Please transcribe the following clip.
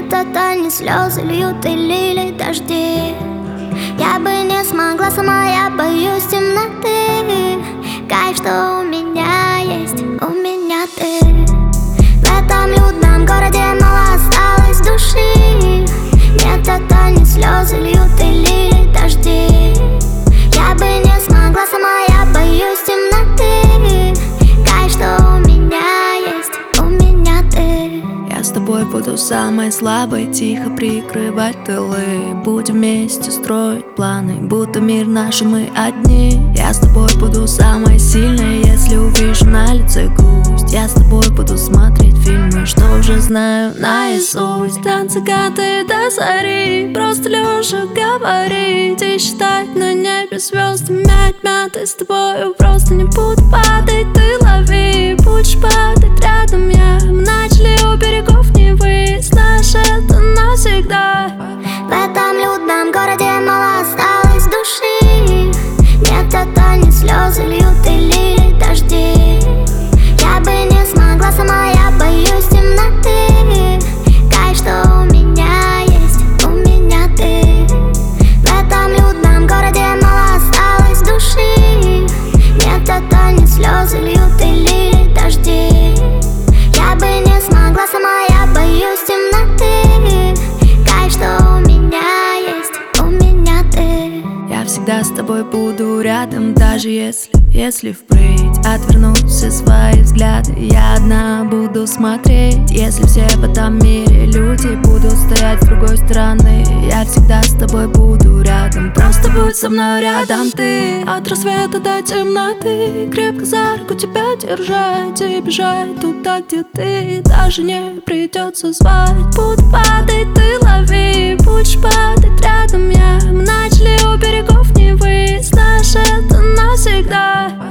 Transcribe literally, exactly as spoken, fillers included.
Нет, это не слезы льют и лили дожди. Я бы не смогла сама, я боюсь темноты. Кайф, что у меня есть, у меня ты. В этом людном городе мало осталось души. Нет, это не слезы льют и лили дожди. Я бы не смогла сама, я боюсь темноты. Кайф, что у меня есть, у меня ты. Я с тобой буду самой слабой, тихо прикрывать тылы. Будем вместе строить планы, будто мир наш, мы одни. Я с тобой буду самой сильной, если увижу на лице грусть. Я с тобой буду смотреть фильмы, что уже знаю наизусть. Танцы каты до зари, просто лежа говорить и считать на небе звезды. Мять мяты с тобою, просто не буду падать. Ты лови, будешь падать рядом я. Мы начали у берегов Невы, знаешь, это навсегда. В этом людном городе мало осталось души. Нет, это не слезы льют и лили дожди. Я бы не смогла сама, я боюсь темноты. Кайф, что у меня есть, у меня ты. В этом людном городе мало осталось души. Нет, это не слезы льют и лили дожди. Я бы не смогла сама, я боюсь темноты. Кайф, что у меня есть, у меня ты. Я всегда с тобой буду рядом, даже если, если впредь отвернуть все свои взгляды. Я одна буду смотреть, если все в этом мире люди будут стоять с другой стороны. Я всегда с тобой буду рядом, просто будь со мной рядом ты. От рассвета до темноты крепко за руку тебя держать и бежать туда, где ты. Даже не придется звать. Буду падать, ты лови, будешь падать рядом я. Мы начали у берегов Невы, знаешь, это навсегда.